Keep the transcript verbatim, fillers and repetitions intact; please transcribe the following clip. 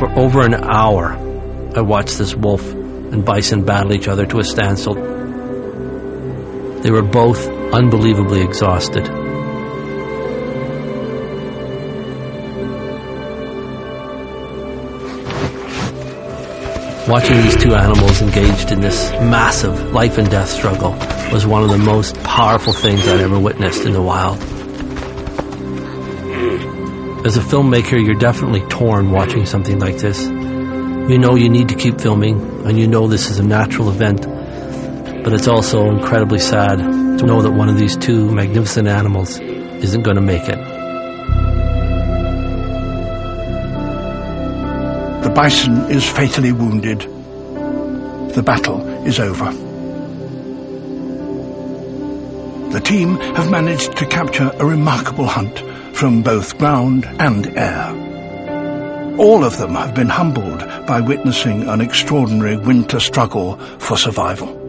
For over an hour, I watched this wolf and bison battle each other to a standstill. They were both unbelievably exhausted. Watching these two animals engaged in this massive life and death struggle was one of the most powerful things I'd ever witnessed in the wild. As a filmmaker, you're definitely torn watching something like this. You know you need to keep filming, and you know this is a natural event, but it's also incredibly sad to know that one of these two magnificent animals isn't going to make it. The bison is fatally wounded. The battle is over. The team have managed to capture a remarkable hunt from both ground and air. All of them have been humbled by witnessing an extraordinary winter struggle for survival.